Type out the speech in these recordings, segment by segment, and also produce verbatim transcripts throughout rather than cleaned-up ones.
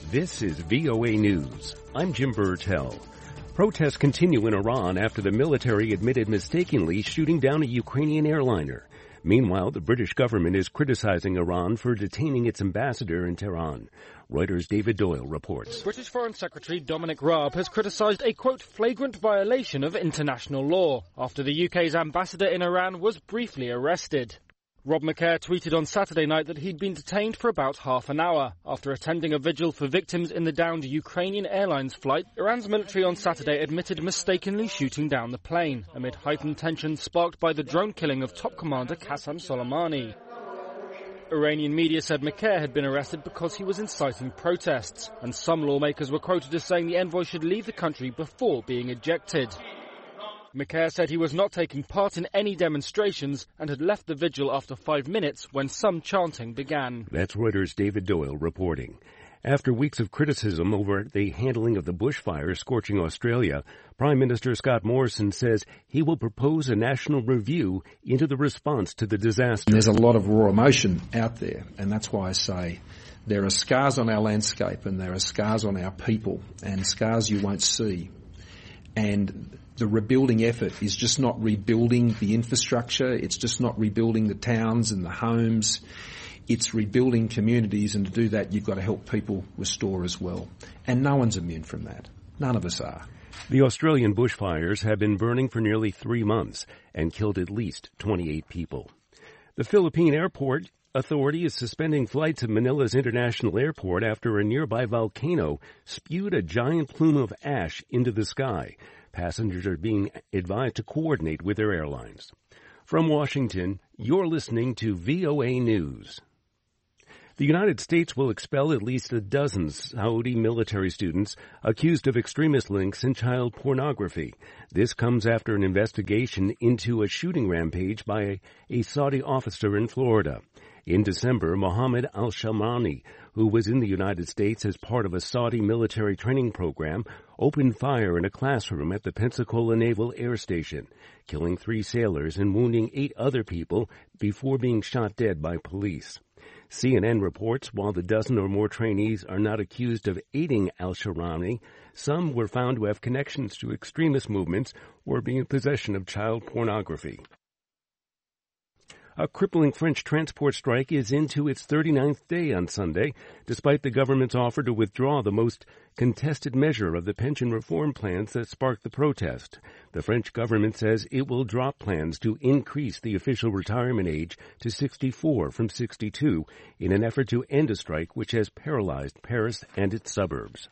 This is V O A News. I'm Jim Burtell. Protests continue in Iran after the military admitted mistakenly shooting down a Ukrainian airliner. Meanwhile, the British government is criticizing Iran for detaining its ambassador in Tehran. Reuters' David Doyle reports. British Foreign Secretary Dominic Raab has criticised a, quote, flagrant violation of international law after the U K's ambassador in Iran was briefly arrested. Rob Macaire tweeted on Saturday night that he'd been detained for about half an hour after attending a vigil for victims in the downed Ukrainian Airlines flight. Iran's military on Saturday admitted mistakenly shooting down the plane amid heightened tension sparked by the drone killing of top commander Qasem Soleimani. Iranian media said Macaire had been arrested because he was inciting protests, and some lawmakers were quoted as saying the envoy should leave the country before being ejected. Macaire said he was not taking part in any demonstrations and had left the vigil after five minutes when some chanting began. That's Reuters' David Doyle reporting. After weeks of criticism over the handling of the bushfires scorching Australia, Prime Minister Scott Morrison says he will propose a national review into the response to the disaster. There's a lot of raw emotion out there, and that's why I say there are scars on our landscape and there are scars on our people, and scars you won't see. And the rebuilding effort is just not rebuilding the infrastructure, it's just not rebuilding the towns and the homes, it's rebuilding communities, and to do that you've got to help people restore as well. And no one's immune from that. None of us are. The Australian bushfires have been burning for nearly three months and killed at least twenty-eight people. The Philippine Airport Authority is suspending flights at Manila's International Airport after a nearby volcano spewed a giant plume of ash into the sky. Passengers are being advised to coordinate with their airlines. From Washington, you're listening to V O A News. The United States will expel at least a dozen Saudi military students accused of extremist links in child pornography. This comes after an investigation into a shooting rampage by a Saudi officer in Florida. In December, Mohammed al-Shamani, who was in the United States as part of a Saudi military training program, opened fire in a classroom at the Pensacola Naval Air Station, killing three sailors and wounding eight other people before being shot dead by police. C N N reports while the dozen or more trainees are not accused of aiding al-Shamani, some were found to have connections to extremist movements or be in possession of child pornography. A crippling French transport strike is into its thirty-ninth day on Sunday, despite the government's offer to withdraw the most contested measure of the pension reform plans that sparked the protest. The French government says it will drop plans to increase the official retirement age to sixty-four from sixty-two in an effort to end a strike which has paralyzed Paris and its suburbs.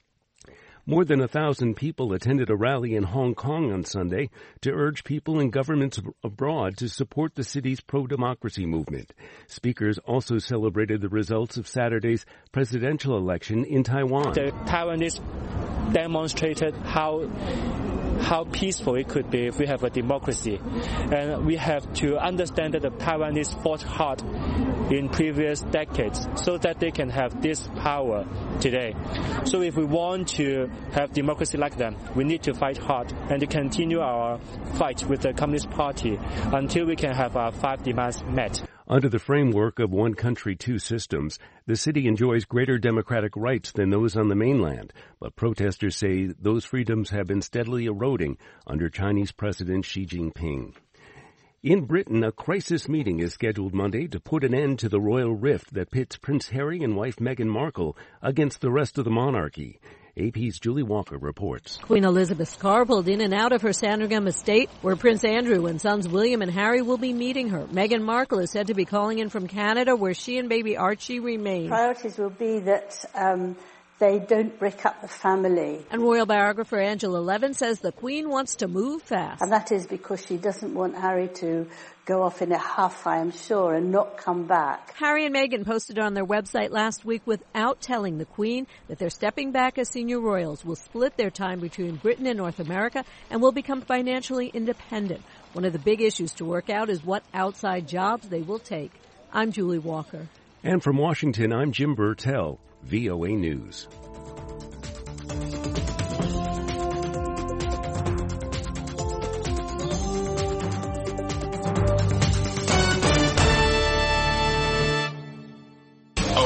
More than a thousand people attended a rally in Hong Kong on Sunday to urge people in governments abroad to support the city's pro-democracy movement. Speakers also celebrated the results of Saturday's presidential election in Taiwan. The Taiwanese demonstrated how how peaceful it could be if we have a democracy. And we have to understand that the Taiwanese fought hard in previous decades so that they can have this power today. So if we want to have democracy like them, we need to fight hard and to continue our fight with the Communist Party until we can have our five demands met. Under the framework of one country, two systems, the city enjoys greater democratic rights than those on the mainland, but protesters say those freedoms have been steadily eroding under Chinese President Xi Jinping. In Britain, a crisis meeting is scheduled Monday to put an end to the royal rift that pits Prince Harry and wife Meghan Markle against the rest of the monarchy. A P's Julie Walker reports. Queen Elizabeth's car pulled in and out of her Sandringham estate, where Prince Andrew and sons William and Harry will be meeting her. Meghan Markle is said to be calling in from Canada, where she and baby Archie remain. Priorities will be that um, they don't break up the family. And royal biographer Angela Levin says the Queen wants to move fast. And that is because she doesn't want Harry to go off in a huff, I am sure, and not come back. Harry and Meghan posted on their website last week without telling the Queen that they're stepping back as senior royals, will split their time between Britain and North America, and will become financially independent. One of the big issues to work out is what outside jobs they will take. I'm Julie Walker. And from Washington, I'm Jim Burtell, V O A News.